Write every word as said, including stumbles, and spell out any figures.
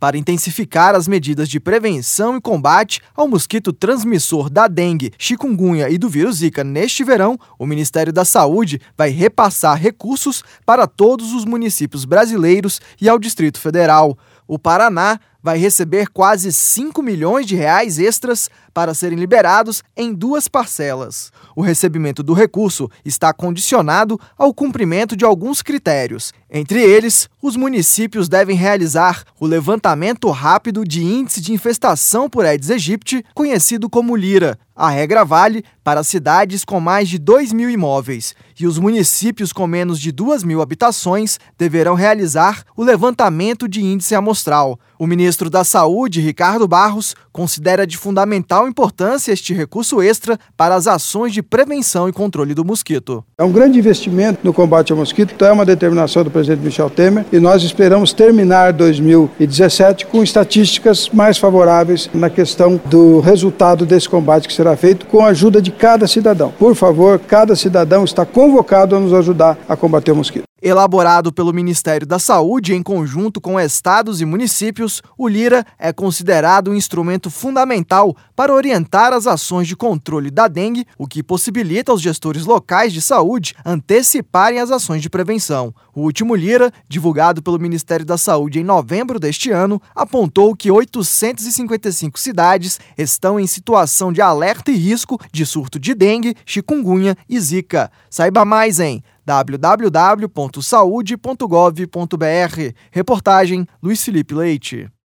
Para intensificar as medidas de prevenção e combate ao mosquito transmissor da dengue, chikungunya e do vírus Zika neste verão, o Ministério da Saúde vai repassar recursos para todos os municípios brasileiros e ao Distrito Federal. O Paraná vai receber quase cinco milhões de reais extras para serem liberados em duas parcelas. O recebimento do recurso está condicionado ao cumprimento de alguns critérios. Entre eles, os municípios devem realizar o levantamento rápido de índice de infestação por Aedes aegypti, conhecido como LIRA. A regra vale para cidades com mais de dois mil imóveis, e os municípios com menos de duas mil habitações deverão realizar o levantamento de índice amostral. O ministro da Saúde, Ricardo Barros, considera de fundamental importância este recurso extra para as ações de prevenção e controle do mosquito. É um grande investimento no combate ao mosquito, então é uma determinação do presidente Michel Temer e nós esperamos terminar dois mil e dezessete com estatísticas mais favoráveis na questão do resultado desse combate que será feito com a ajuda de cada cidadão. Por favor, cada cidadão está convocado a nos ajudar a combater o mosquito. Elaborado pelo Ministério da Saúde em conjunto com estados e municípios, o LIRA é considerado um instrumento fundamental para orientar as ações de controle da dengue, o que possibilita aos gestores locais de saúde anteciparem as ações de prevenção. O último LIRA, divulgado pelo Ministério da Saúde em novembro deste ano, apontou que oitocentas e cinquenta e cinco cidades estão em situação de alerta e risco de surto de dengue, chikungunya e zika. Saiba mais em w w w ponto saude ponto gov ponto b r. Reportagem Luiz Felipe Leite.